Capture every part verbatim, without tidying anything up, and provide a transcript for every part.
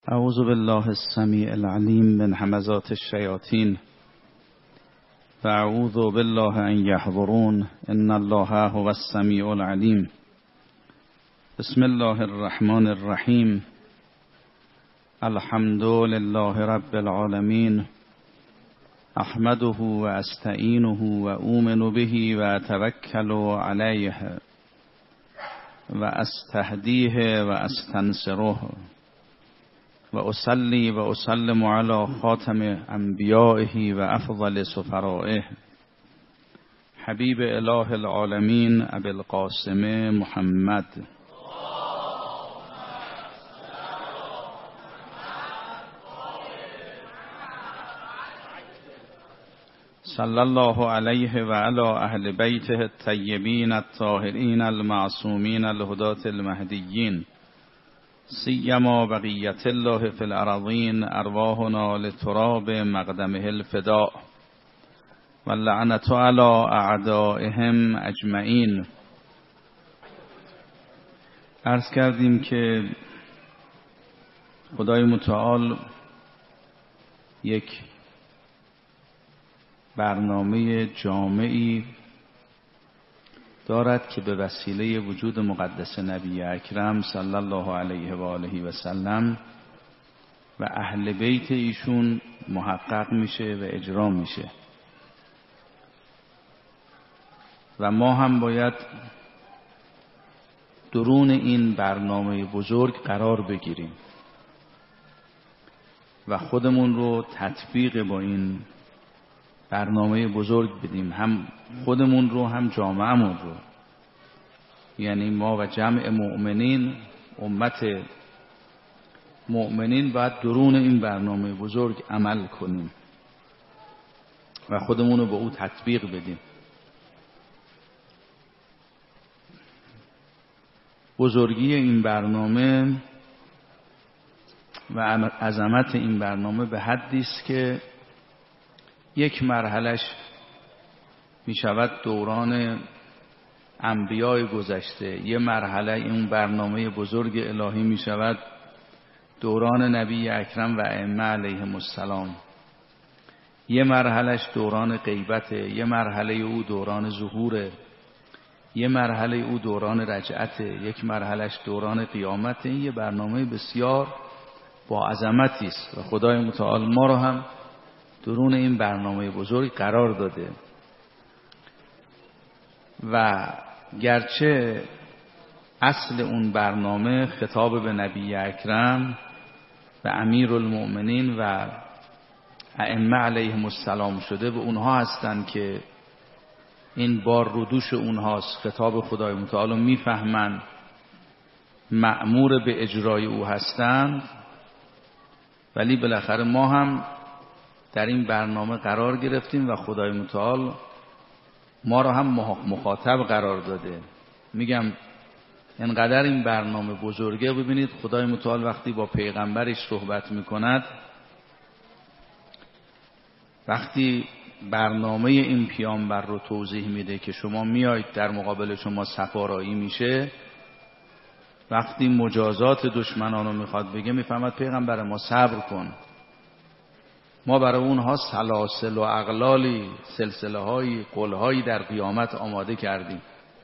اعوذ بالله السمیع العلیم من همزات الشیاطین و اعوذ بالله ان یحضرون ان الله هو السمیع العلیم. بسم الله الرحمن الرحیم. الحمد لله رب العالمین. احمده و استعینه و اومن به و اتوکل علیه و استهدیه و استنصره و اصلی و اسلم علی خاتم انبیائه و افضل سفرائه حبیب اله العالمین ابی القاسم محمد صلی الله علیه و علی اهل بیته الطیبین الطاهرین المعصومین الهداة المهدیین سیما بقیت الله فی الارضین ارواحنا لتراب مقدمه الفداء و لعنت علی اعدائهم اجمعین. عرض کردیم که خدای متعال یک برنامه جامعی دارد که به وسیله وجود مقدس نبی اکرم صلی الله علیه و آله و سلم و اهل بیت ایشون محقق میشه و اجرا میشه و ما هم باید درون این برنامه بزرگ قرار بگیریم و خودمون رو تطبیق با این برنامه بزرگ بدیم، هم خودمون رو هم جامعهمون رو، یعنی ما و جمع مؤمنین، امت مؤمنین باید درون این برنامه بزرگ عمل کنیم و خودمون رو به او تطبیق بدیم. بزرگی این برنامه و عظمت این برنامه به حدی است که یک مرحلش می شود دوران انبیای گذشته، یه مرحله این برنامه بزرگ الهی می شود دوران نبی اکرم و ائمه علیهم السلام، یه مرحلش دوران غیبته، یه مرحله او دوران ظهوره، یه مرحله او دوران رجعته، یک مرحلش دوران قیامته. این یه برنامه بسیار با عظمتی است و خدای متعال ما رو هم درون این برنامه بزرگ قرار داده و گرچه اصل اون برنامه خطاب به نبی اکرم و امیر المؤمنین و ائمه علیهم السلام شده، به اونها هستند که این بار رو دوش اونهاست، خطاب خدای متعال میفهمند، مأمور به اجرای او هستند، ولی بالاخره ما هم در این برنامه قرار گرفتیم و خدای متعال ما را هم مخاطب قرار داده. میگم اینقدر این برنامه بزرگه. ببینید خدای متعال وقتی با پیغمبرش صحبت میکند، وقتی برنامه این پیامبر رو توضیح میده که شما میایید در مقابل شما سفارایی میشه، وقتی مجازات دشمنان رو میخواد بگه میفهمد پیغمبر ما صبر کن، ما برای اونها سلاسل و اغلالی، سلسله هایی، قل هایی در قیامت آماده کردیم.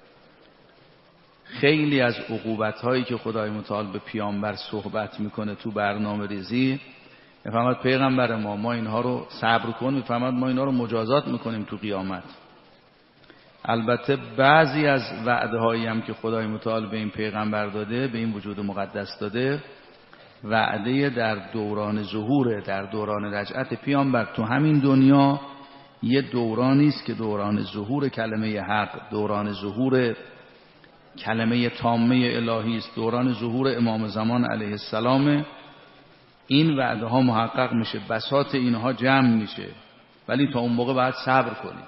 خیلی از عقوبت هایی که خدای متعال به پیامبر صحبت میکنه تو برنامه ریزی، میفهمد پیغمبر ما ما اینها رو صبر کن، میفهمد ما اینها رو مجازات میکنیم تو قیامت. البته بعضی از وعده هایی هم که خدای متعال به این پیغمبر داده، به این وجود مقدس داده، وعده در دوران ظهور، در دوران رجعت پیامبر. تو همین دنیا یه دورانی است که دوران ظهور کلمه حق، دوران ظهور کلمه تامه الهی است، دوران ظهور امام زمان علیه السلام. این وعده ها محقق میشه، بساط اینها جمع میشه، ولی تا اون موقع باید صبر کنید.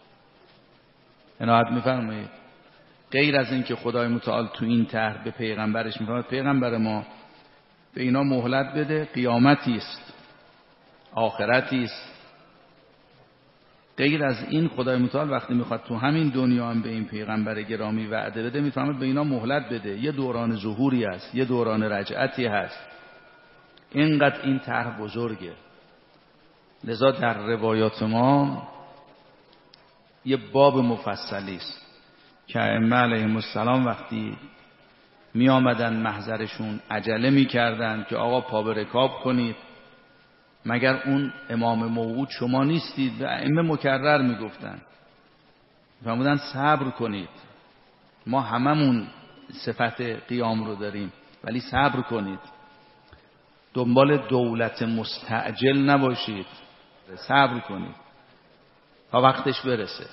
عنایت میفرمایید. غیر از این که خدای متعال تو این طرح به پیغمبرش میفرماید پیغمبر ما به اینا مهلت بده، قیامتی است، آخرتی است. غیر از این خدای متعال وقتی میخواد تو همین دنیا هم به این پیغمبر گرامی وعده بده، میفهمد به اینا مهلت بده، یه دوران ظهوری هست، یه دوران رجعتی هست. اینقدر این طرح بزرگه. لذا در روایات ما یه باب مفصلی است که ائمه علیهم السلام وقتی می آمدن محضرشون عجله می کردن که آقا پا به رکاب کنید، مگر اون امام موعود شما نیستید؟ و ائمه مکرر می گفتن فرمودن صبر کنید، ما هممون صفت قیام رو داریم ولی صبر کنید، دنبال دولت مستعجل نباشید، صبر کنید تا وقتش برسه.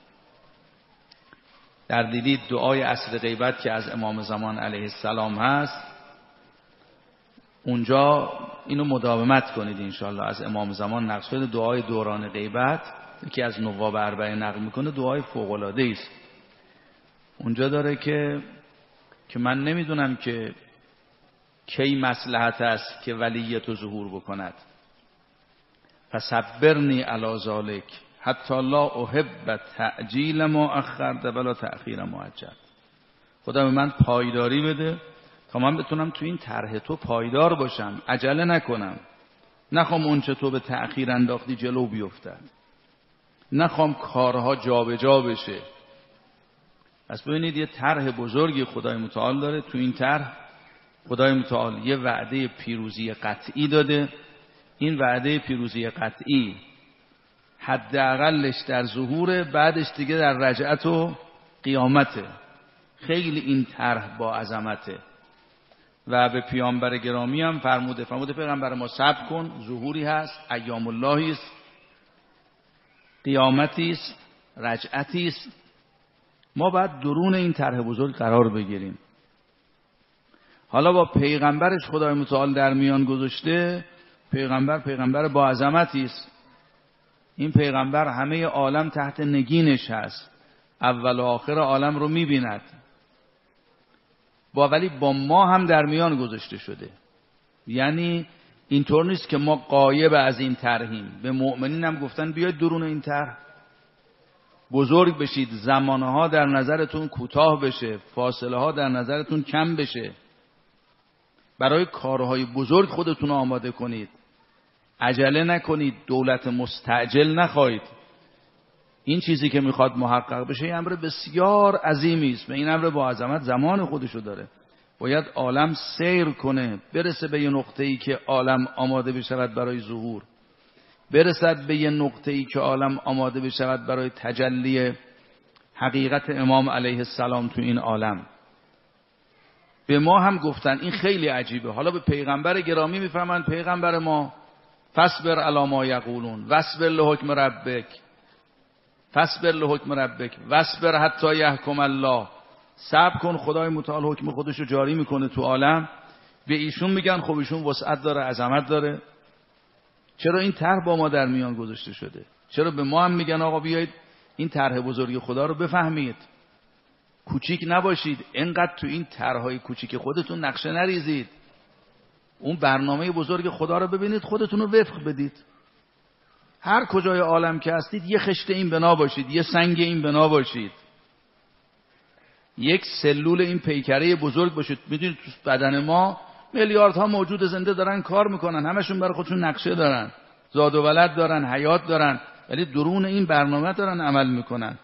در دیدید دعای عصر غیبت که از امام زمان علیه السلام هست، اونجا اینو مداومت کنید انشاءالله. از امام زمان نقل شده دعای دوران غیبت که از نواب اربعه نقل میکنه، دعای فوق العاده است. اونجا داره که که من نمیدونم که کی مصلحت است که ولیت رو ظهور بکند، فصبرنی علی ذلک حتی لا احب تعجیل ما اخرت ولا تأخیر معجل. خدا به من پایداری بده تا من بتونم تو این طرح تو پایدار باشم، عجله نکنم، نخوام اون چه تو به تأخیر انداختی جلو بیفتد، نخوام کارها جابجا جا بشه. پس ببینید یه طرح بزرگی خدای متعال داره. تو این طرح خدای متعال یه وعده پیروزی قطعی داده. این وعده پیروزی قطعی حداقلش در ظهور، بعدش دیگه در رجعت و قیامته. خیلی این طرح با عظمته و به پیامبر گرامی هم فرموده فرموده پیغمبر ما صبر کن، ظهوری هست، ایام اللهی است، قیامتی است، رجعتی است. ما باید درون این طرح بزرگ قرار بگیریم. حالا با پیغمبرش خدای متعال در میان گذاشته. پیغمبر پیغمبر با عظمتی است. این پیغمبر همه عالم تحت نگینش هست، اول و آخر عالم رو میبیند، با ولی با ما هم در میان گذاشته شده. یعنی اینطور نیست که ما غایب از این طرحیم. به مؤمنین هم گفتن بیاید درون این طرح بزرگ بشید، زمانها در نظرتون کوتاه بشه، فاصله ها در نظرتون کم بشه، برای کارهای بزرگ خودتون آماده کنید، عجله نکنید، دولت مستعجل نخواهید. این چیزی که میخواد محقق بشه این امر بسیار عظیمی است و این امر با عظمت زمان خودشو داره. باید عالم سیر کنه، برسه به یه نقطه‌ای که عالم آماده بشود برای ظهور، برسد به یه نقطه‌ای که عالم آماده بشود برای تجلی حقیقت امام علیه السلام تو این عالم. به ما هم گفتن این خیلی عجیبه. حالا به پیغمبر گرامی میفهمن پیغمبر ما فاصبر علی ما یقولون واصبر لحکم ربک، فاصبر لحکم ربک واصبر حتی یحکم الله. صبر کن، خدای متعال حکم خودش رو جاری میکنه تو عالم. به ایشون میگن خب ایشون وسعت داره، عظمت داره. چرا این طرح با ما در میان گذاشته شده؟ چرا به ما هم میگن آقا بیایید این طرح بزرگ خدا رو بفهمید، کوچیک نباشید، اینقدر تو این طرحهای کوچیک خودتون نقشه نریزید، اون برنامه بزرگ خدا رو ببینید، خودتون رو وفق بدید. هر کجای عالم که هستید یه خشت این بنا باشید، یه سنگ این بنا باشید، یک سلول این پیکره بزرگ باشید. میدونید تو بدن ما میلیاردها موجود زنده دارن کار میکنن، همشون برای خودشون نقشه دارن، زاد و ولد دارن، حیات دارن، ولی درون این برنامه دارن عمل میکنن.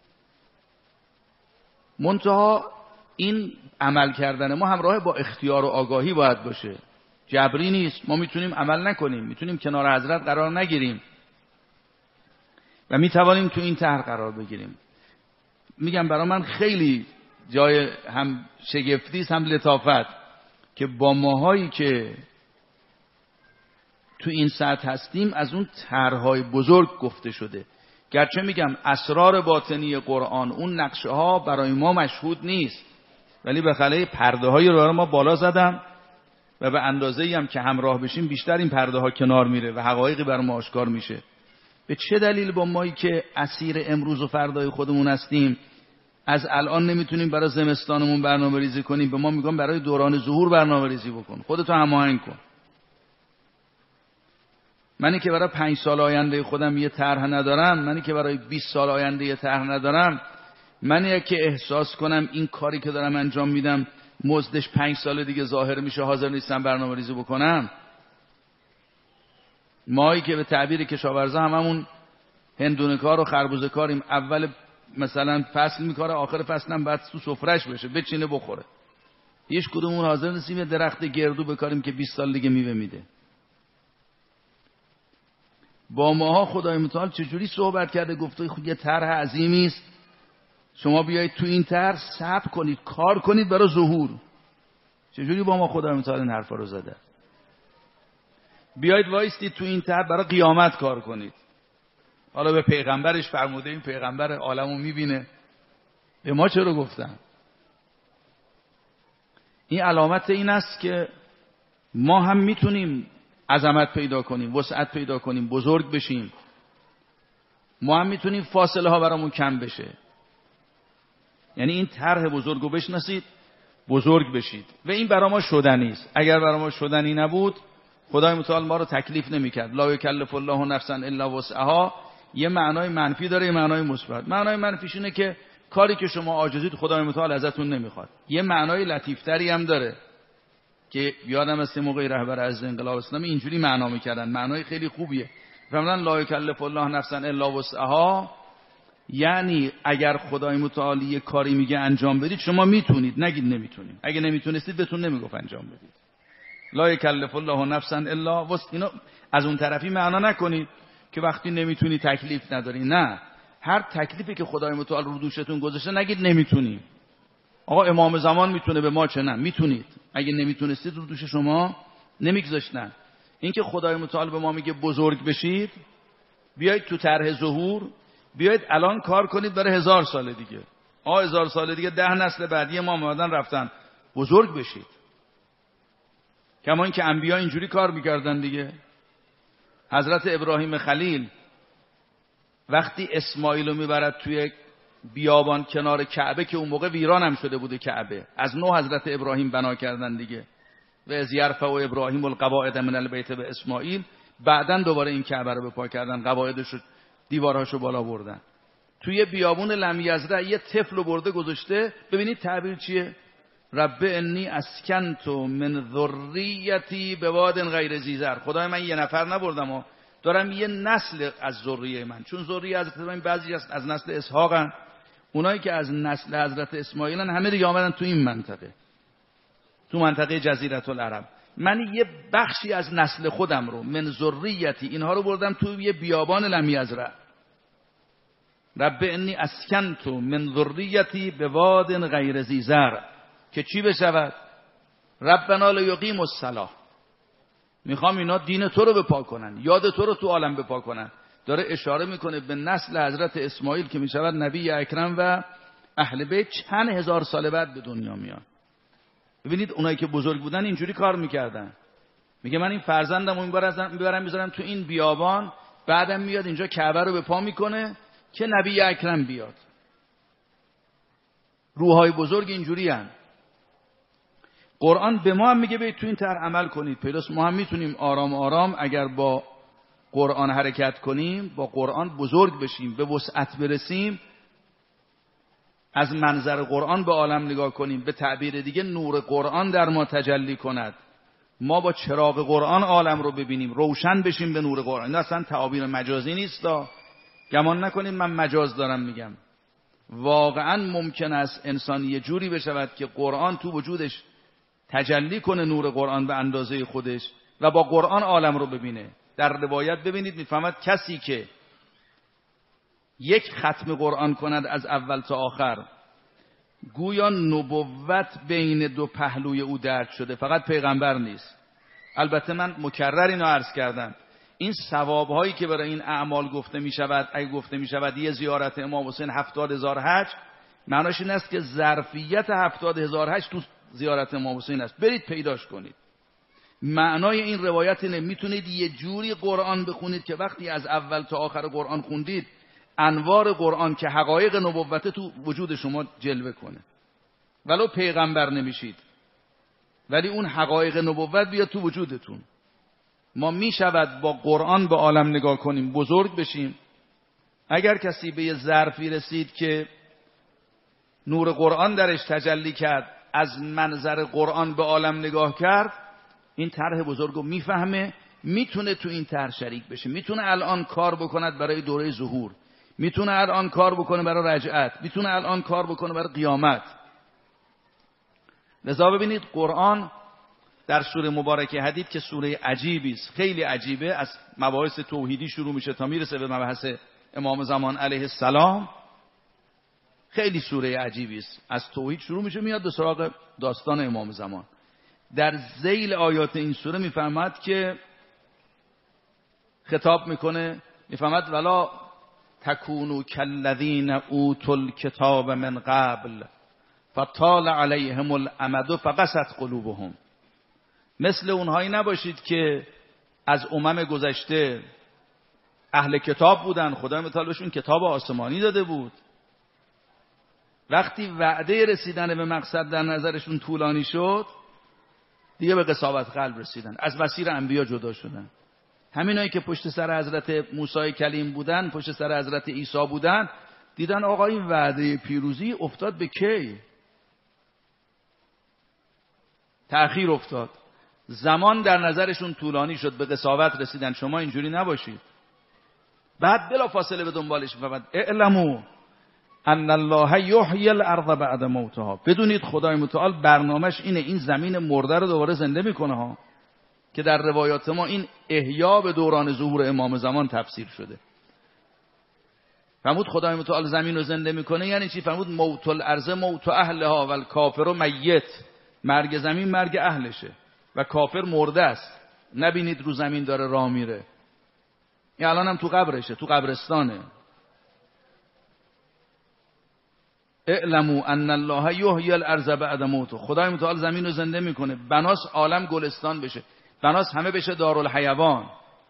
منتها این عمل کردن ما همراه با اختیار و آگاهی باید باشه، جبری نیست. ما میتونیم عمل نکنیم، میتونیم کنار حضرت قرار نگیریم و میتوانیم تو این طرح قرار بگیریم. میگم برای من خیلی جای هم شگفتی هم لطافت که با ماهایی که تو این سطح هستیم از اون طرح‌های بزرگ گفته شده. گرچه میگم اسرار باطنی قرآن، اون نقشه ها برای ما مشهود نیست، ولی به خلای پرده هایی رو برای ما بالا زدم و به اندازه‌ای هم که همراه بشیم بیشتر این پرده ها کنار میره و حقایقی برای ما آشکار میشه. به چه دلیل با مایی که اسیر امروز و فردای خودمون هستیم از الان نمیتونیم برای زمستانمون برنامه ریزی کنیم؟ به ما میگن برای دوران ظهور برنامه ریزی بکن، خودتو هماهنگ کن. منی که برای پنج سال آینده خودم یه طرح ندارم، منی که برای بیست سال آینده یه طرح ندارم، منی که احساس کنم این کاری که دارم انجام میدم مزدش پنج سال دیگه ظاهر میشه، حاضر نیستم برنامه ریزی بکنم. ماهی که به تعبیر کشاورزا هممون هندونه کار و خربوزه کاریم، اول مثلا فصل میکاره آخر فصل هم بعد تو سفرهش بشه بچینه بخوره. هیچ کدومون حاضر نیستیم یه درخت گردو بکاریم که بیست سال دیگه میوه میده. با ماها خدای متعال چجوری صحبت کرده؟ گفته خود یه طرح عظیمی است، شما بیایید تو این طرح صبر کنید، کار کنید برای ظهور. چجوری با ما خدای متعال این حرفا رو زده؟ بیایید وایستید تو این طرح برای قیامت کار کنید. حالا به پیغمبرش فرموده، این پیغمبر عالمو میبینه، به ما چرا گفتن؟ این علامت این است که ما هم میتونیم عظمت پیدا کنیم، وسعت پیدا کنیم، بزرگ بشیم. ما هم میتونیم فاصله ها برامون کم بشه. یعنی این طرح بزرگو بشناسید، بزرگ بشید. و این برای ما شدنی است. اگر برای ما شدنی نبود خدای متعال ما رو تکلیف نمیکرد. لا یکلف الله نفسا الا وسعها یه معنای منفی داره، یه معنای مثبت. معنای منفیش اینه که کاری که شما عاجزید خدای متعال ازتون نمیخواد. یه معنای لطیفتری هم داره که یادم است موقعی رهبر از انقلاب اسلامی اینجوری معنا میکردن، معنای خیلی خوبیه. فرمودن لا یکلف الله نفسا الا وسعها، یعنی اگر خدای متعال یه کاری میگه انجام بدید شما میتونید، نگید نمیتونیم. اگه نمیتونستید بهتون نمیگفت انجام بدید. لا یکلف الله نفسا الا وسعها. اینو از اون طرفی معنا نکنید که وقتی نمیتونی تکلیف نداری. نه، هر تکلیفی که خدای متعال رو دوشتون گذاشته نگید نمیتونیم. آقا امام زمان میتونه، به ما چه؟ نه، میتونید. اگه نمیتونستید رو دوش شما نمیگذاشتن. این که خدای متعال به ما میگه بزرگ بشید، بیایید تو طرح ظهور، بیایید الان کار کنید برای هزار سال دیگه. آ هزار سال دیگه ده نسل بعدی ما اومدن رفتن، بزرگ بشید. کما این که انبیا اینجوری کار میکردن دیگه. حضرت ابراهیم خلیل وقتی اسماعیل رو میبرد توی بیابان کنار کعبه که اون موقع ویران هم شده بوده کعبه، از نو حضرت ابراهیم بنا کردن دیگه. و از یرفع و ابراهیم القواعد من البیت به اسماعیل، بعدن دوباره این کعبه رو به پا کردن، قواعدش دیوارهاشو بالا بردن. توی بیابون لم یزرع یه طفل رو برده گذاشته. ببینید تعبیر چیه؟ رب انی اسکنت من ذریتی بواد غیر ذی زرع. خدای من یه نفر نبردم و دارم یه نسل از ذریه من، چون ذریه حضرت ابراهیم بعضی از, از نسل اسحاقن، اونایی که از نسل حضرت اسماعیلن همه دیگه آمدن تو این منطقه، تو منطقه جزیره العرب. من یه بخشی از نسل خودم رو من ذریتی اینها رو بردم تو یه بیابان لم یزرع. رب انی اسکنت من ذریتی بواد غیر ذی زرع، که چی بشود؟ ربنا لیقیموا الصلاة. میخوام اینا دین تو رو بپا کنن، یاد تو رو تو عالم بپا کنن. داره اشاره میکنه به نسل حضرت اسماعیل که میشود نبی اکرم و اهل بیت چند هزار سال بعد به دنیا میان. ببینید اونایی که بزرگ بودن اینجوری کار میکردن. میگه من این فرزندم رو میبرم میذارم تو این بیابان، بعدم میاد اینجا کعبه رو به پا میکنه که نبی اکرم بیاد. روحای بزرگ اینجوری هن. قرآن به ما هم میگه برید تو این طرح عمل کنید. پیداست ما هم میتونیم آرام آرام اگر با قرآن حرکت کنیم، با قرآن بزرگ بشیم، به وسعت برسیم، از منظر قرآن به عالم نگاه کنیم، به تعبیر دیگه نور قرآن در ما تجلی کند، ما با چراغ قرآن عالم رو ببینیم، روشن بشیم به نور قرآن. این اصلا تعابیر مجازی نیست، گمان نکنید من مجاز دارم میگم. واقعا ممکن است انسان یه جوری بشود که قرآن تو وجودش تجلی کنه، نور قرآن به اندازه خودش، و با قرآن عالم رو ببینه. در روایت ببینید میفهمد کسی که یک ختم قرآن کند از اول تا آخر، گویا نبوت بین دو پهلوی او درج شده، فقط پیغمبر نیست. البته من مکرر اینو عرض کردم، این ثوابهایی که برای این اعمال گفته می شود، اگه گفته می شود یه زیارت امام حسین هفتاد هزار حج، معناش این است که ظرفیت هفتاد هزار حج تو زیارت امام حسین است، برید پیداش کنید. معنای این روایت اینه میتونید یه جوری قرآن بخونید که وقتی از اول تا آخر قرآن خوندید، انوار قرآن که حقایق نبوت تو وجود شما جلوه کنه. ولو پیغمبر نمیشید، ولی اون حقایق نبوت بیاد تو وجودتون. ما میشود با قرآن به عالم نگاه کنیم، بزرگ بشیم. اگر کسی به یه ظرفی رسید که نور قرآن درش تجلی کرد، از منظر قرآن به عالم نگاه کرد، این طرح بزرگ رو میفهمه، میتونه تو این طرح شریک بشه، میتونه الان کار بکند برای دوره ظهور، میتونه الان کار بکنه برای رجعت، میتونه الان کار بکنه برای قیامت. لذا ببینید قرآن در سوره مبارکه حدید که سوره عجیبی است، خیلی عجیبه، از مباحث توحیدی شروع میشه تا میرسه به مبحث امام زمان علیه السلام. خیلی سوره عجیبی است، از توحید شروع میشه میاد به سراغ داستان امام زمان. در ذیل آیات این سوره میفهمد که خطاب میکنه، میفهمد ولا تکونوا کالذین اوتوا الکتاب من قبل فطال علیهم الامد فقست قلوبهم. مثل اونهایی نباشید که از امم گذشته اهل کتاب بودن، خدای متعال بهشون کتاب آسمانی داده بود، وقتی وعده رسیدن به مقصد در نظرشون طولانی شد دیگه به قساوت قلب رسیدن، از مسیر انبیا جدا شدن. همینایی که پشت سر حضرت موسی کلیم بودن، پشت سر حضرت عیسی بودن، دیدن آقا این وعده پیروزی افتاد به کی؟ تأخیر افتاد، زمان در نظرشون طولانی شد، به قساوت رسیدن. شما اینجوری نباشید. بعد بلا فاصله به دنبالش میفهمد اعلموا ان الله یحیی الارض بعد موتها. بدونید خدای متعال برنامهش اینه این زمین مرده رو دوباره زنده میکنه ها، که در روایات ما این احیا به دوران ظهور امام زمان تفسیر شده. فرمود خدای متعال زمین رو زنده میکنه یعنی چی؟ فرمود موت الارض موت اهلها و الکافر میت. مرگ زمین مرگ اهلشه و کافر مرده است. نبینید رو زمین داره راه میره، این الان هم تو قبرشه، تو قبرستانه. اعلموا ان الله یحیی الارض بعد موتها. خدای متعال زمین رو زنده میکنه، بناس عالم گلستان بشه، بناس همه بشه دارالحیوان.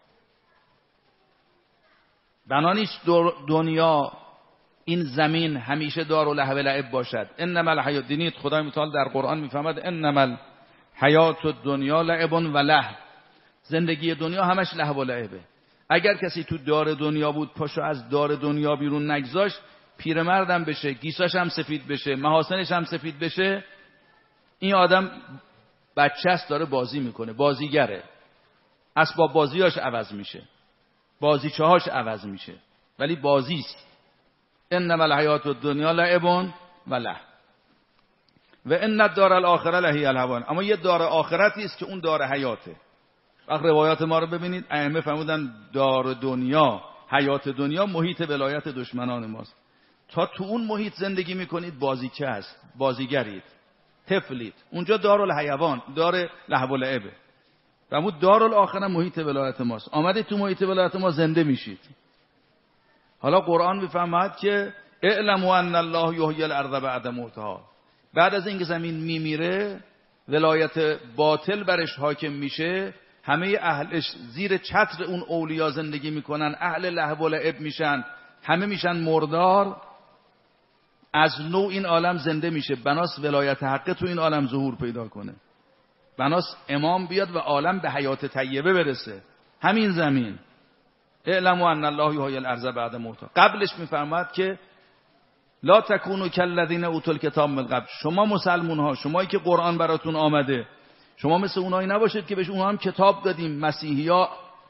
بنا نیست دنیا این زمین همیشه داراللهو و لعب باشد. انما الحیات، دینید خدای متعال در قرآن میفهمد انما الحیات الدنیا لعب و لهو. زندگی دنیا همش لهو و لعبه. اگر کسی تو دار دنیا بود پاشو از دار دنیا بیرون نگذاشت، پیرمردم بشه، گیساش هم سفید بشه، محاسنش هم سفید بشه، این آدم بچه است داره بازی میکنه، بازیگره، اسباب بازیاش عوض میشه، بازیچه هاش عوض میشه، ولی بازیست. انما الحیات الدنیا لعب و لهو و ان الدار الاخره لهی الحیوان. اما یه دار آخرتی است که اون دار حیاته. وقت روایات ما رو ببینید، ائمه فرمودن دار دنیا، حیات دنیا محیط ولایت دشمنان ماست. تا تو اون محیط زندگی میکنید بازیچه هست، بازیگرید، طفلید. اونجا دارالحیوان، دار لهو و لعبه. فرمود دارالآخره محیط ولایت ماست. آمدید تو محیط ولایت ما زنده میشید. حالا قرآن میفهمد که اعلموا ان الله یحیی الارض بعد موتها. بعد از اینکه زمین میمیره، ولایت باطل برش حاکم میشه، همه اهلش زیر چتر اون اولیا زندگی میکنن، اهل لهو و لعب میشن، همه میشن مردار. از نوع این عالم زنده میشه، بناس ولایت حق تو این عالم ظهور پیدا کنه، بناس امام بیاد و عالم به حیات طیبه برسه. همین زمین اعلموا ان الله یحیی الارض بعد موتها. قبلش میفرماد که لا تکونوا کالذین اوتوا الکتاب من قبل. شما مسلمون ها، شمایی که قرآن براتون آمده، شما مثل اونایی نباشید که بهش اونها هم کتاب دادیم. مسیحی ها،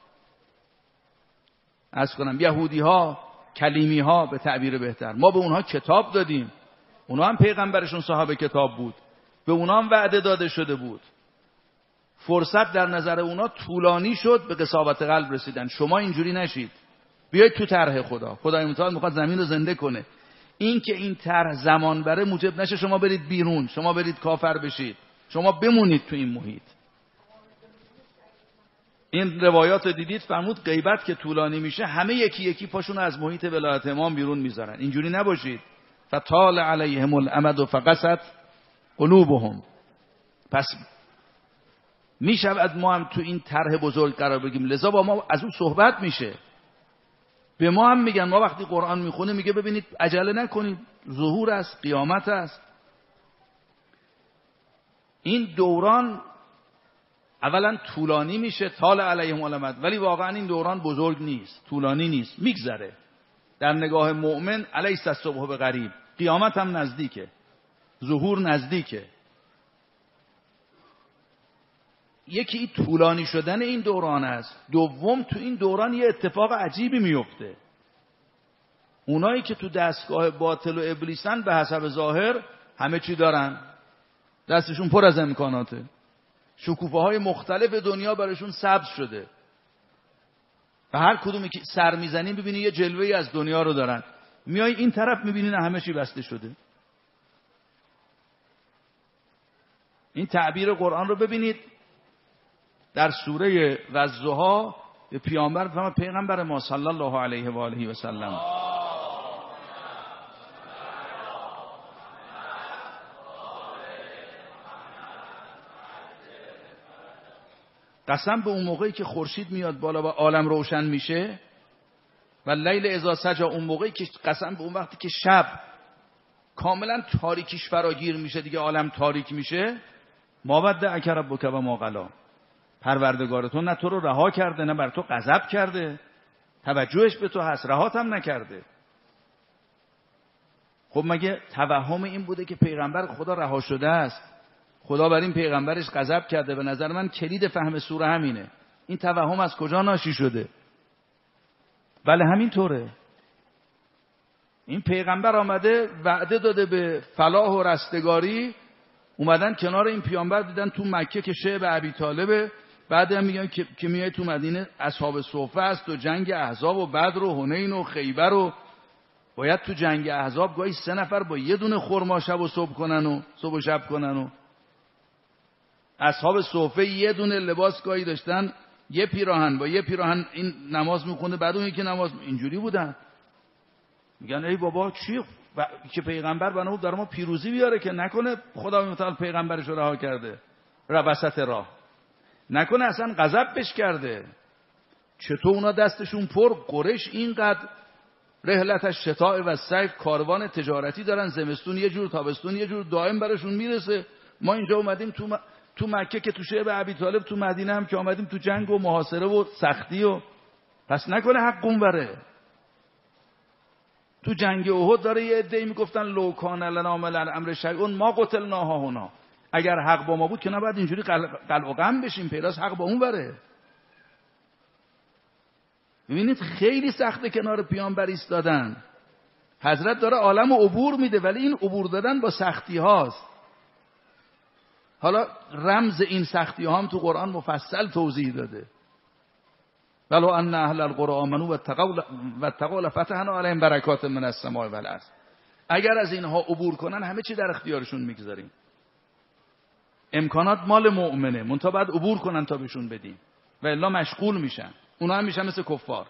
از کنم یهودی ها، کلیمی ها به تعبیر بهتر، ما به اونها کتاب دادیم. اونها هم پیغمبرشون صاحب کتاب بود، به اونها هم وعده داده شده بود. فرصت در نظر اونها طولانی شد، به قساوت قلب رسیدن. شما اینجوری نشید، بیایید تو طرح خدا. خدای متعال میخواد زمین رو زنده کنه. این که این طرح زمان بره موجب نشه شما برید بیرون، شما برید کافر بشید. شما بمونید تو این محیط. این روایات رو دیدید، فرمود غیبت که طولانی میشه همه یکی یکی پاشون از محیط ولایت امام بیرون میذارن. اینجوری نباشید. فطال علیهم الامد فقست قلوبهم. پس میشود ما هم تو این طرح بزرگ قرار بگیم. لذا با ما از اون صحبت میشه. به ما هم میگن، ما وقتی قرآن میخونه میگه ببینید عجله نکنید، ظهور است، قیامت است. این دوران اولا طولانی میشه، طال علیهم الامد، ولی واقعا این دوران بزرگ نیست، طولانی نیست، میگذره. در نگاه مؤمن الیس الصبح بقریب، قیامت هم نزدیکه، ظهور نزدیکه. یکی این طولانی شدن این دوران است، دوم تو این دوران یه اتفاق عجیبی میفته. اونایی که تو دستگاه باطل و ابلیسن به حسب ظاهر همه چی دارن، دستشون پر از امکاناته، شکوفه های مختلف دنیا براشون سبز شده و هر کدومی که سر میزنین ببینی یه جلوه‌ای از دنیا رو دارن. میای این طرف میبینین همه چی بسته شده. این تعبیر قرآن رو ببینید در سوره والضحی به پیامبر فرمود پیغمبر ما صلی الله علیه و آله و سلم قسم به اون موقعی که خورشید میاد بالا و عالم روشن میشه و لیل اذا سجی، اون موقعی که قسم به اون وقتی که شب کاملا تاریکیش فراگیر میشه، دیگه عالم تاریک میشه. ما ودعک ربک و ما قلی، پروردگارتون نه تو رو رها کرده نه بر تو غضب کرده، توجهش به تو هست، رهات هم نکرده. خب مگه توهم این بوده که پیغمبر خدا رها شده است، خدا بر این پیغمبرش غضب کرده؟ به نظر من کلید فهم سوره همینه. این توهم از کجا ناشی شده؟ بله همینطوره. این پیغمبر آمده وعده داده به فلاح و رستگاری، اومدن کنار این پیامبر دیدن تو مکه که شعب ابی طالبه، بعد هم میگن که, که میای تو مدینه اصحاب صفه است و جنگ احزاب و بدر و حنین و خیبر و باید تو جنگ احزاب گاهی سه نفر با یه دونه خرما شب و صبح کنن و صبح و شب کنن و اصحاب صفه یه دونه لباس گاهی داشتن، یه پیراهن با یه پیراهن این نماز میخونه بعد اون یکی نماز، اینجوری بودن. میگن ای بابا چی ب... که پیغمبر بنا در ما پیروزی بیاره که نکنه خدا متعال پیغمبرش رو رها کرده را وسط راه، نکنه اصلا غضب بش کرده. چطور اونا دستشون پر، قریش اینقدر رحلتش شتاء و صیف کاروان تجارتی دارن، زمستون یه جور تابستون یه جور دائم براشون میرسه. ما اینجا اومدیم تو م... تو مکه که تو شعب ابی طالب، تو مدینه هم که اومدیم تو جنگ و محاصره و سختی و پس نکنه حق اونوره. تو جنگ احد داره یه عده‌ای میگفتن لو کان لنا من الامر شیء ما قتلناها هنا، اگر حق با ما بود که نباید اینجوری قلق و غم بشیم، پیراس حق با اون بره. ببینید خیلی سخته کنار پیامبر ایستادن. حضرت داره عالم رو عبور میده ولی این عبور دادن با سختی هاست. حالا رمز این سختی ها هم تو قرآن مفصل توضیح داده. ولو ان اهل القرى آمنوا واتقوا واتقوا لفتحنا علیهم برکات من السماء والارض. اگر از اینها عبور کنن همه چی در اختیارشون میگذاریم. امکانات مال مؤمنه، منتها باید عبور کنن تا بهشون بدیم و الا مشغول میشن، اونا هم میشن مثل کفار.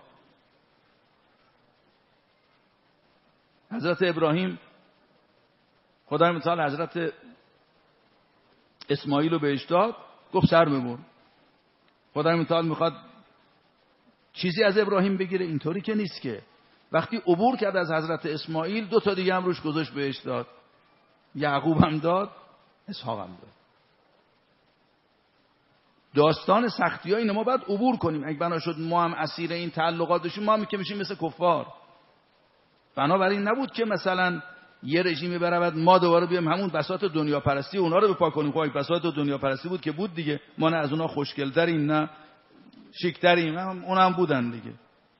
حضرت ابراهیم خدای متعال حضرت اسماعیل رو بهش داد، گفت سر ببر. خدای متعال میخواد چیزی از ابراهیم بگیره؟ اینطوری که نیست که. وقتی عبور کرد از حضرت اسماعیل دو تا دیگه هم روش گذاشت بهش داد، یعقوب هم داد، اسحاق هم داد. داستان سختی ها اینه، ما باید عبور کنیم. اگه بنا شد ما هم اسیر این تعلقات داشتیم ما هم که میشیم مثل کفار. بنابراین نبود که مثلا یه رژیمی برود ما دوباره بیایم همون بساط دنیا پرستی اونا رو بپا کنیم. خب بساط دنیا پرستی بود که بود دیگه، ما نه از اونا خوشگل‌تریم نه شیک‌تریم، اونا هم بودن دیگه.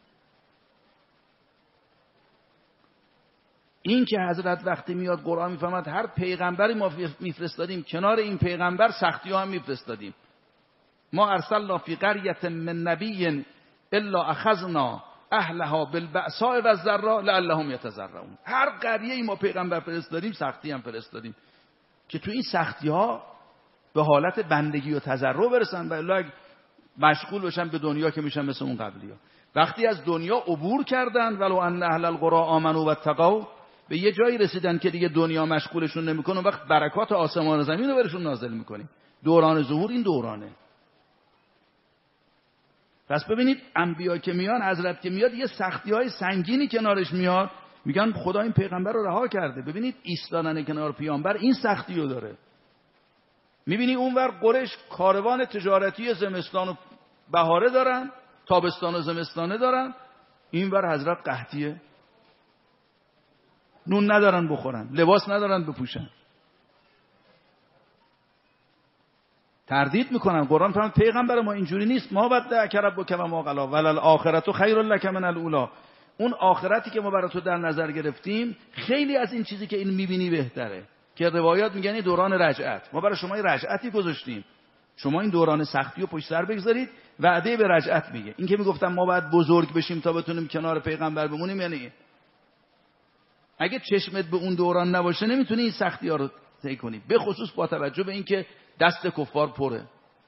این که حضرت وقتی میاد قرآن میفهمد هر پیغمبری ما میفرستادیم کنار این پیغمبر سختی ها هم میفرستادیم. ما ارسلنا فی قریة من نبی الا اخذنا اهلها بالبأساء والضراء لعلهم یتضرعون. هر قریه ای ما پیغمبر فرستادیم سختی هم فرستادیم که تو این سختی ها به حالت بندگی و تضرع برسن و الا مشغول بشن به دنیا که میشن مثل اون قبلی ها. وقتی از دنیا عبور کردن ولو ان اهل القرى آمنوا واتقوا، به یه جایی رسیدن که دیگه دنیا مشغولشون نمیکنه، وقت برکات آسمان و زمین رو برشون نازل میکنیم. دوران ظهور این دورانه. پس ببینید انبیا که میان، حضرت که میاد، یه سختی های سنگینی کنارش میاد، میگن خدا این پیغمبر رو رها کرده. ببینید ایستادن کنار پیامبر این سختی رو داره. میبینی اونور قریش کاروان تجارتی زمستان و بهاره دارن، تابستان و زمستانه دارن، اینور حضرت قحطیه، نون ندارن بخورن، لباس ندارن بپوشن. تردید میکنن. قرآن فرمود پیغمبر ما اینجوری نیست، ما ودعک ربک و ما قلی وللآخرة خیر لک من الاولی. اون آخرتی که ما برای تو در نظر گرفتیم خیلی از این چیزی که این میبینی بهتره، که روایات میگن دوران رجعت. ما برای شما رجعتی گذاشتیم، شما این دوران سختی رو پشت سر بگذارید. وعده به رجعت میگه. این که میگفتم ما باید بزرگ بشیم تا بتونیم کنار پیغمبر بمونیم، یعنی اگه چشمت به اون دوران نباشه نمیتونی این سختی ها رو طی کنی، به خصوص با توجه به اینکه دست کفار پره.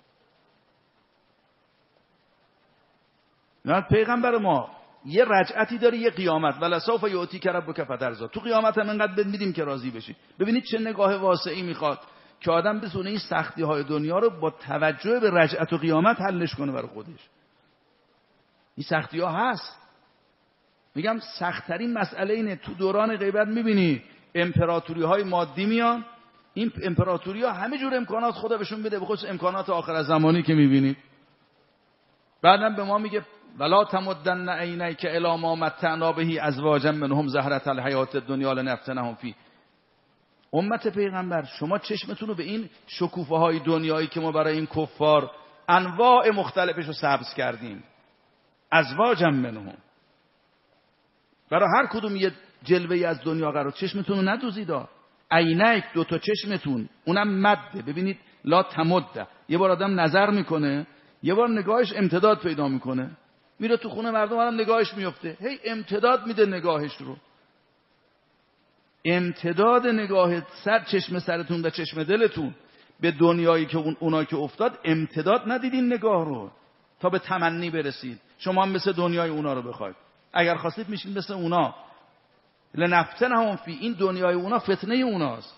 نه پیغمبر ما یه رجعتی داره، یه قیامت. ولسوف یؤتیک ربک فترضی. تو قیامت هم انقدر بد میدیم که راضی بشی. ببینید چه نگاه واسعی میخواد که آدم بتونه این سختی های دنیا رو با توجه به رجعت و قیامت حلش کنه برای خودش. این سختی ها هست. میگم سخت‌ترین مسئله اینه تو دوران غیبت میبینی امپراتوری های مادی میان، این امپراتوری ها همه جور امکانات خدا بهشون بده، به خصوص امکانات آخر زمانی که میبینید. بعدم به ما میگه ولا تمدن عینیک الی ما متعنا به ازواجا منهم زهرة الحیات الدنیا لنفتنهم فیه. امت پیغمبر شما چشمتون رو به این شکوفه های دنیایی که ما برای این کفار انواع مختلفش رو سبز کردیم، ازواجا منهم، برای هر کدوم یه جلوه‌ای از دنیا قرار، چشمتون رو ندوزید. عینیک دو تا چشمتون، اونم مده. ببینید لا تمده، یه بار آدم نظر میکنه، یه بار نگاهش امتداد پیدا میکنه، میره تو خونه مردم هم نگاهش میفته، هی امتداد میده نگاهش رو. امتداد نگاه سر چشم سرتون و چشم دلتون به دنیایی که اون اونایی که افتاد، امتداد ندیدین نگاه رو تا به تمنی برسید. شما هم مثل دنیای اونا رو بخواید، اگر خواستید میشین مثل اونا. لنفتنهم فی، این دنیای اونا فتنه اوناست.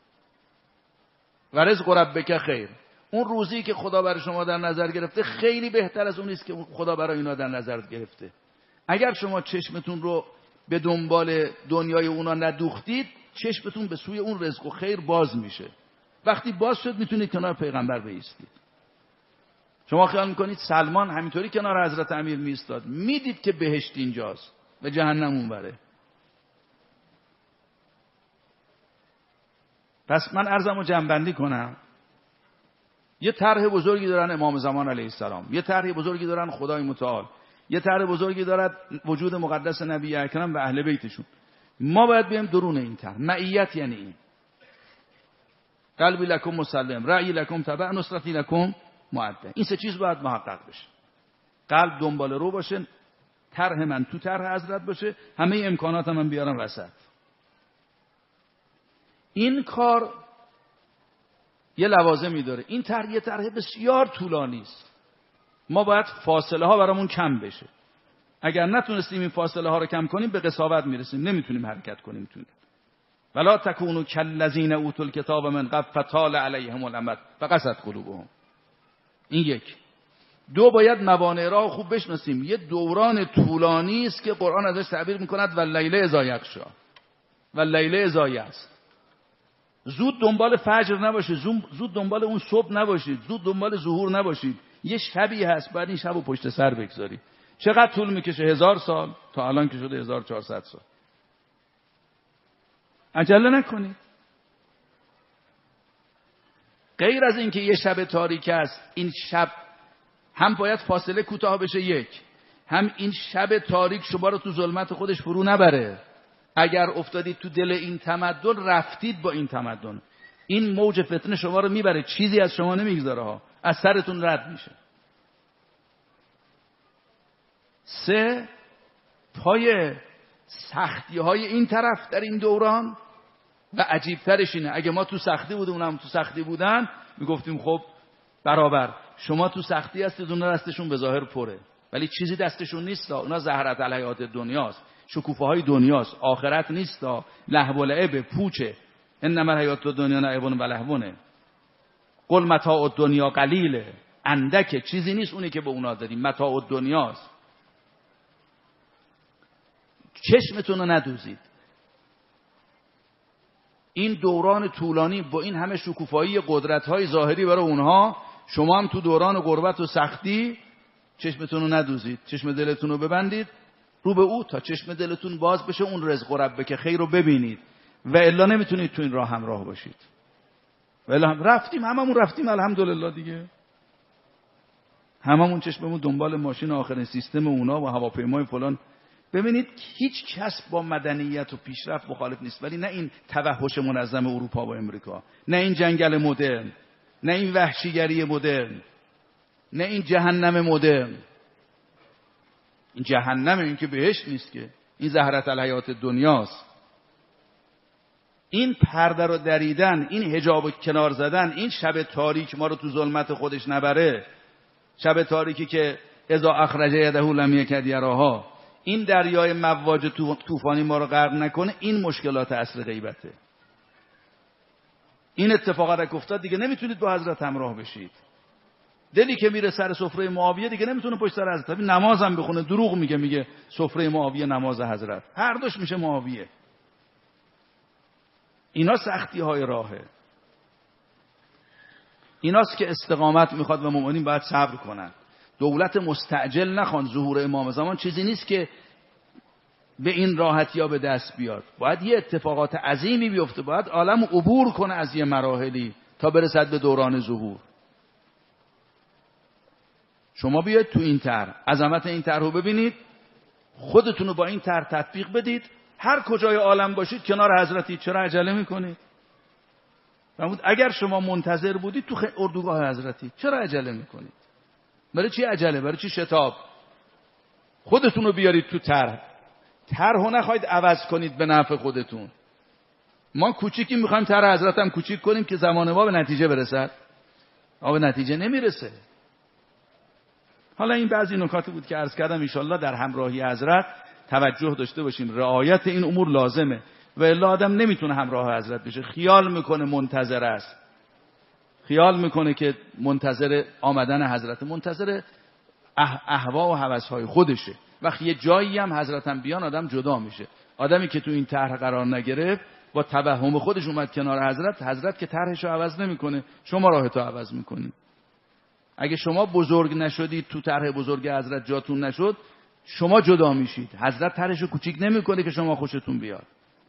و رزق ربک خیر، اون روزی که خدا برای شما در نظر گرفته خیلی بهتر از اون است که خدا برای اینا در نظر گرفته. اگر شما چشمتون رو به دنبال دنیای اونا ندوختید، چشمتون به سوی اون رزق و خیر باز میشه. وقتی باز شد میتونید کنار پیغمبر بایستید. شما خیال میکنید سلمان همینطوری کنار حضرت امیر میایستاد، میدید که بهشت اینجاست و جهنم اونوره. پس من عرضمو جمع‌بندی کنم. یه طرح بزرگی دارن امام زمان علیه السلام، یه طرح بزرگی دارن خدای متعال، یه طرح بزرگی دارد وجود مقدس نبی اکرم و اهل بیتشون. ما باید بریم درون این طرح. معیت یعنی این: قلبی لکم مسلم، رأی لکم تبع، نصرتی لکم معده. این سه چیز باید محقق بشه. قلب دنبال رو باشه، طرح من تو طرح حضرت باشه، همه امکانات من بیارم وسط. این کار یه لوازمی داره. این طرح یه طرح بسیار طولانی است. ما باید فاصله ها برامون کم بشه. اگر نتونستیم این فاصله ها رو کم کنیم به قساوت میرسیم، نمیتونیم حرکت کنیم. تونه ولا تکونوا کالذین اوتوا الکتاب من قبل فطال علیهم الامد فقست قلوبهم. این یک. دو، باید موانع را خوب بشناسیم. یه دوران طولانی است که قرآن ازش تعبیر میکند واللیل اذا یغشی، واللیل اذا یسر. زود دنبال فجر نباشید، زود دنبال اون صبح نباشید، زود دنبال ظهور نباشید. یه شبی هست، بعد این شب رو پشت سر بگذارید. چقدر طول میکشه؟ هزار سال، تا الان که شده هزار و چهارصد سال. عجله نکنید. غیر از این که یه شب تاریک است، این شب هم باید فاصله کوتاه بشه، یک، هم این شب تاریک شما رو تو ظلمت خودش فرو نبره. اگر افتادید تو دل این تمدن، رفتید با این تمدن، این موج فتنه شما رو میبره، چیزی از شما نمیگذاره ها، از سرتون رد میشه. سه، پای سختی های این طرف در این دوران و عجیبترش اینه اگه ما تو سختی بودیم اونم تو سختی بودن، میگفتیم خب برابر، شما تو سختی هستید اونا دستشون به ظاهر پره ولی چیزی دستشون نیست، اونا زهرة الحیات دنیاست، شکوفه های دنیاست، آخرت نیست، لهو و لعب پوچه. انما الحیات الدنیا لعب و لهو، قل متاع الدنیا قلیله، اندکه، چیزی نیست اونی که به اونا دادیم، متاع الدنیاست. چشمتون رو ندوزید. این دوران طولانی با این همه شکوفایی قدرت‌های ظاهری برای اونها، شما هم تو دوران غربت و سختی چشمتون رو ندوزید، چشم دلتون رو ببندید رو به او تا چشم دلتون باز بشه، اون رزق ربک خیر رو ببینید، و الا نمیتونید تو این راه همراه باشید. ولی رفتیم، هممون رفتیم الحمدلله دیگه. هممون چشممون دنبال ماشین آخرین سیستم اونا و هواپیمای فلان. ببینید هیچ کس با مدنیت و پیشرفت مخالف نیست، ولی نه این توحش منظم اروپا و امریکا، نه این جنگل مدرن، نه این وحشیگری مدرن، نه این جهنم مدرن. این جهنم، این که بهشت نیست که، این زهرة الحیات دنیاست. این پرده رو دریدن، این حجاب کنار زدن، این شب تاریک ما رو تو ظلمت خودش نبره، شب تاریکی که اذا اخرج یده لم یکد یراها، این دریای مواج طوفانی ما رو غرق نکنه. این مشکلات عصر غیبته. این اتفاقا را افتاد دیگه نمیتونید با حضرت همراه بشید. دلی که میره سر سفره معاویه دیگه نمیتونه پشت سر حضرت نماز هم بخونه. دروغ میگه، میگه سفره معاویه نماز حضرت، هر دوش میشه معاویه. اینا سختی های راهه. ایناست که استقامت میخواد و مؤمنین باید صبر کنن. دولت مستعجل نخوان. ظهور امام زمان چیزی نیست که به این راحتی ها به دست بیاد. باید یه اتفاقات عظیمی بیفته، باید عالم عبور کنه از یه مراحلی تا برسد به دوران ظهور. شما بیاید تو این طرح، عظمت این طرح رو ببینید، خودتون رو با این طرح تطبیق بدید. هر کجای عالم باشید کنار حضرتی، چرا عجله میکنید؟ اگر شما منتظر بودید تو اردوگاه حضرتی، چرا عجله میکنید؟ برای چی عجله؟ برای چی شتاب؟ خودتون رو بیارید تو طرح. طرح رو نخواهید عوض کنید به نفع خودتون. ما کوچیکی میخوایم طرح حضرت هم کوچیک کنیم که زمان ما به نتیجه برسد. آ به نتیجه نمیرسه. حالا این بعضی نکاتی بود که عرض کردم، ان شاءالله در همراهی حضرت توجه داشته باشیم. رعایت این امور لازمه و الا آدم نمیتونه همراه حضرت بشه. خیال میکنه منتظر است، خیال میکنه که منتظر آمدن حضرت، منتظر اهوا و هوس‌های خودشه. وقتی یه جایی هم حضرت هم بیان آدم جدا میشه. آدمی که تو این طرح قرار نگرفت با توهم خودش اومد کنار حضرت، حضرت که طرحشو عوض نمیکنه، شما راهتو عوض میکنی. اگه شما بزرگ نشدید، تو طرح بزرگ حضرت جاتون نشد، شما جدا میشید. حضرت طرحشو کوچیک نمیکنه که شما خوشتون بیاد.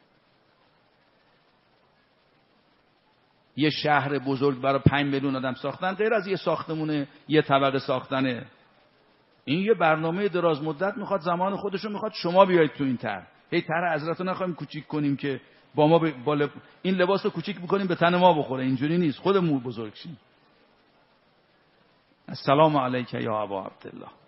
یه شهر بزرگ برای پنج میلیون آدم ساختن غیر از یه ساختمونه یه طبقه ساختنه. این یه برنامه دراز مدت میخواد، زمان خودشو میخواد. شما بیاید تو این طرح. هی طرح حضرت رو نخوایم کوچیک کنیم که با ما با لب... این لباس رو کوچیک بکنیم به تن ما بخوره. اینجوری نیست. خودمون بزرگ شیم. السلام علیک یا ابا عبدالله.